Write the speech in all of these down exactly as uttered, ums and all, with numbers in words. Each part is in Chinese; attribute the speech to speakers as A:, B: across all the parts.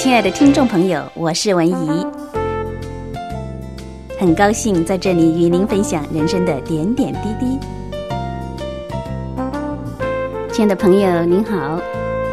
A: 亲爱的听众朋友，我是文怡，很高兴在这里与您分享人生的点点滴滴。亲爱的朋友您好，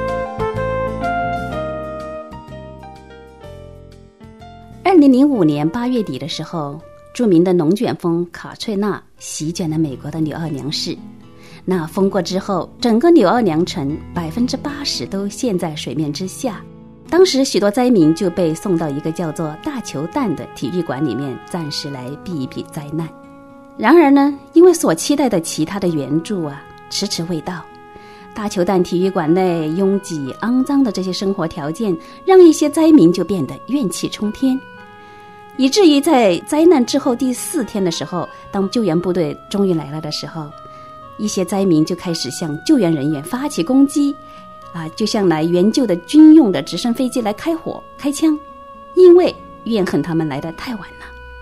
A: 二零零五年八月底的时候，著名的龙卷风卡翠娜席卷了美国的纽奥良市。那风过之后，整个纽奥良城百分之八十都陷在水面之下。当时许多灾民就被送到一个叫做大球蛋的体育馆里面，暂时来避一避灾难。然而呢，因为所期待的其他的援助啊，迟迟未到。大球蛋体育馆内拥挤肮脏的这些生活条件，让一些灾民就变得怨气冲天，以至于在灾难之后第四天的时候，当救援部队终于来了的时候，一些灾民就开始向救援人员发起攻击，啊，就像来援救的军用的直升飞机来开火开枪，因为怨恨他们来得太晚了。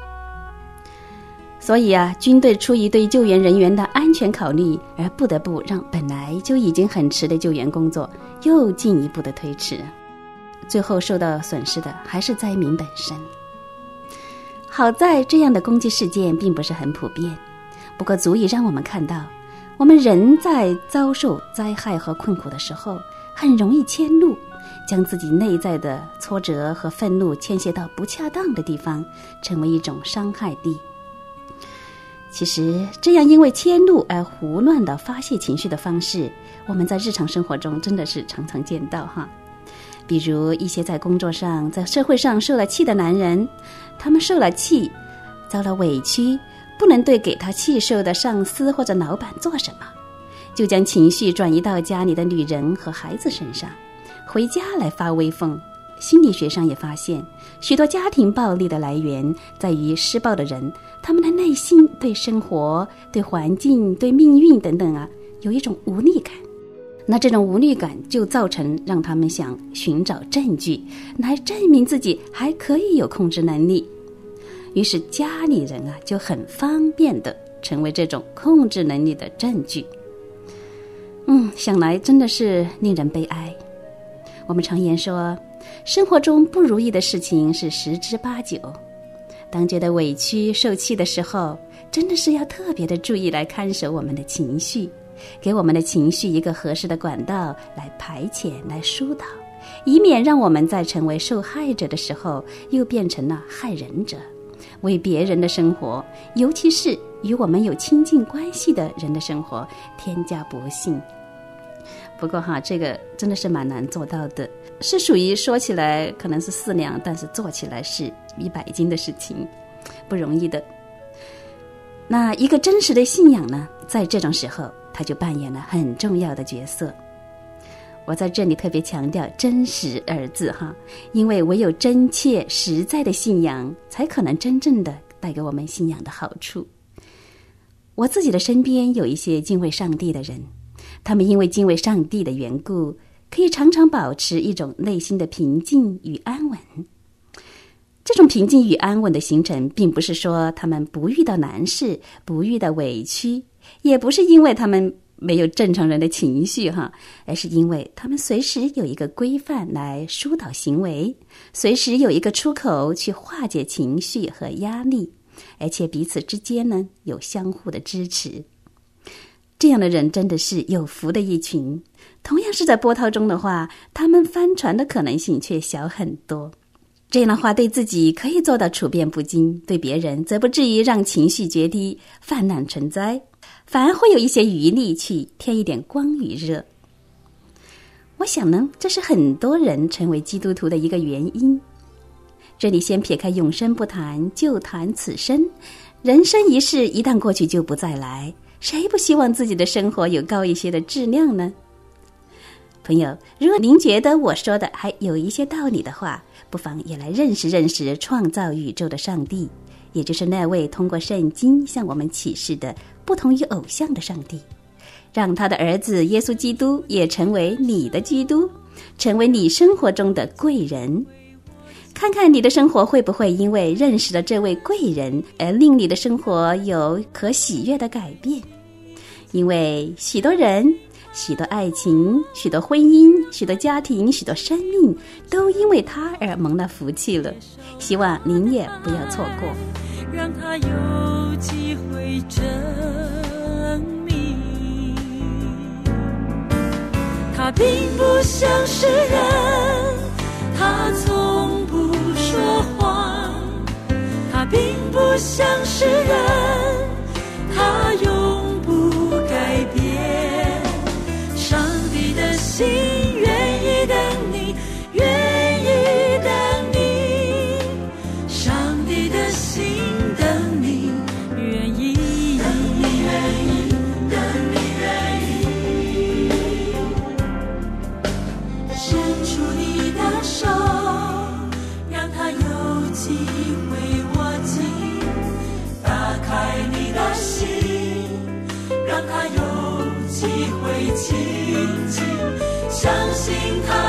A: 所以啊，军队出于对救援人员的安全考虑，而不得不让本来就已经很迟的救援工作又进一步的推迟。最后受到损失的还是灾民本身。好在这样的攻击事件并不是很普遍，不过足以让我们看到，我们人在遭受灾害和困苦的时候，很容易迁怒，将自己内在的挫折和愤怒倾泻到不恰当的地方，成为一种伤害力。其实这样因为迁怒而胡乱的发泄情绪的方式，我们在日常生活中真的是常常见到哈。比如一些在工作上在社会上受了气的男人，他们受了气，遭了委屈，不能对给他气受的上司或者老板做什么，就将情绪转移到家里的女人和孩子身上，回家来发威风。心理学上也发现，许多家庭暴力的来源在于施暴的人，他们的内心对生活、对环境、对命运等等啊，有一种无力感。那这种无力感就造成让他们想寻找证据来证明自己还可以有控制能力，于是家里人啊就很方便的成为这种控制能力的证据。嗯，想来真的是令人悲哀。我们常言说，生活中不如意的事情是十之八九。当觉得委屈受气的时候，真的是要特别的注意来看守我们的情绪，给我们的情绪一个合适的管道来排遣来疏导，以免让我们在成为受害者的时候又变成了害人者，为别人的生活，尤其是与我们有亲近关系的人的生活添加不幸。不过哈，这个真的是蛮难做到的，是属于说起来可能是四两，但是做起来是一百斤的事情，不容易的。那一个真实的信仰呢，在这种时候它就扮演了很重要的角色。我在这里特别强调真实二字哈，因为唯有真切实在的信仰，才可能真正的带给我们信仰的好处。我自己的身边有一些敬畏上帝的人，他们因为敬畏上帝的缘故，可以常常保持一种内心的平静与安稳。这种平静与安稳的形成，并不是说他们不遇到难事，不遇到委屈，也不是因为他们没有正常人的情绪哈，而是因为他们随时有一个规范来疏导行为，随时有一个出口去化解情绪和压力，而且彼此之间呢有相互的支持。这样的人真的是有福的一群。同样是在波涛中的话，他们翻船的可能性却小很多。这样的话，对自己可以做到处变不惊，对别人则不至于让情绪决堤、泛滥成灾，反而会有一些余力去添一点光与热。我想呢，这是很多人成为基督徒的一个原因。这里先撇开永生不谈，就谈此生。人生一世一旦过去就不再来，谁不希望自己的生活有高一些的质量呢？朋友，如果您觉得我说的还有一些道理的话，不妨也来认识认识创造宇宙的上帝，也就是那位通过圣经向我们启示的不同于偶像的上帝，让他的儿子耶稣基督也成为你的基督，成为你生活中的贵人。看看你的生活会不会因为认识了这位贵人而令你的生活有可喜悦的改变。因为许多人许多爱情，许多婚姻，许多家庭，许多生命都因为他而蒙了福气了。希望您也不要错过，
B: 让他有机会证明。他并不像是人，他从不说谎，他并不像是人，他永不改变。上帝的心愿意等你，愿意等你，上帝的心等你，愿意等你，愿意等你，愿意伸出你的手，让他有机会握紧，打开你的心，让他有机会亲近，相信他